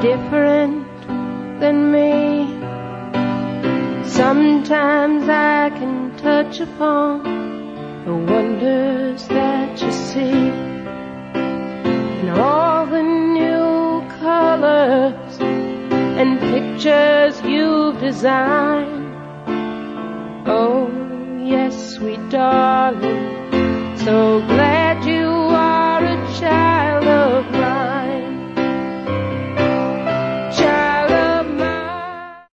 different than me. Sometimes I can touch upon the wonders that you see, and all the new colors and pictures you've designed. Oh, yes, sweet darling, so glad